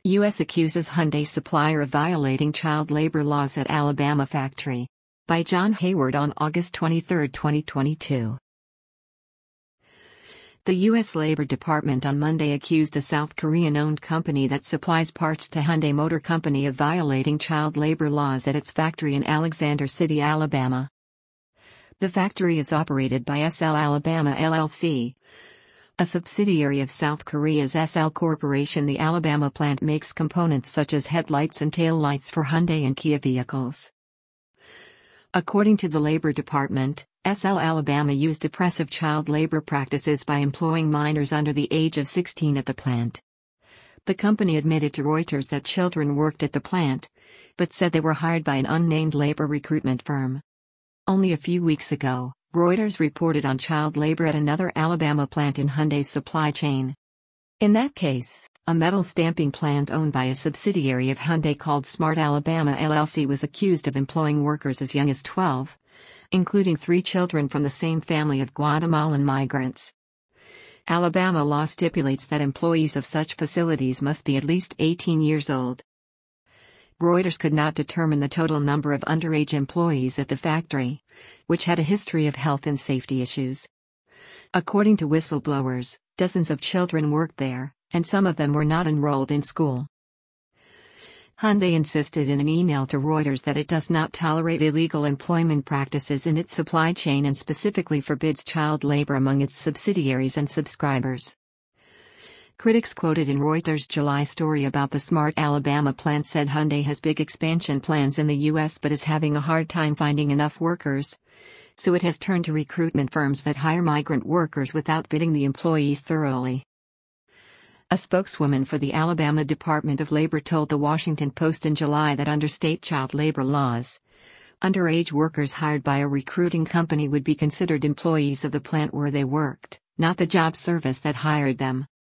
U.S. accuses Hyundai supplier of violating child labor laws at Alabama factory. By John Hayward on August 23, 2022. The U.S. Labor Department on Monday accused a South Korean-owned company that supplies parts to Hyundai Motor Company of violating child labor laws at its factory in Alexander City, Alabama. The factory is operated by SL Alabama LLC, a subsidiary of South Korea's SL Corporation. The Alabama plant makes components such as headlights and taillights for Hyundai and Kia vehicles. According to the Labor Department, SL Alabama used oppressive child labor practices by employing minors under the age of 16 at the plant. The company admitted to Reuters that children worked at the plant, but said they were hired by an unnamed labor recruitment firm. Only a few weeks ago, Reuters reported on child labor at another Alabama plant in Hyundai's supply chain. In that case, a metal stamping plant owned by a subsidiary of Hyundai called Smart Alabama LLC was accused of employing workers as young as 12, including 3 children from the same family of Guatemalan migrants. Alabama law stipulates that employees of such facilities must be at least 18 years old. Reuters could not determine the total number of underage employees at the factory, which had a history of health and safety issues. According to whistleblowers, dozens of children worked there, and some of them were not enrolled in school. Hyundai insisted in an email to Reuters that it does not tolerate illegal employment practices in its supply chain and specifically forbids child labor among its subsidiaries and subscribers. Critics quoted in Reuters' July story about the Smart Alabama plant said Hyundai has big expansion plans in the U.S. but is having a hard time finding enough workers, so it has turned to recruitment firms that hire migrant workers without vetting the employees thoroughly. A spokeswoman for the Alabama Department of Labor told The Washington Post in July that under state child labor laws, underage workers hired by a recruiting company would be considered employees of the plant where they worked, not the job service that hired them.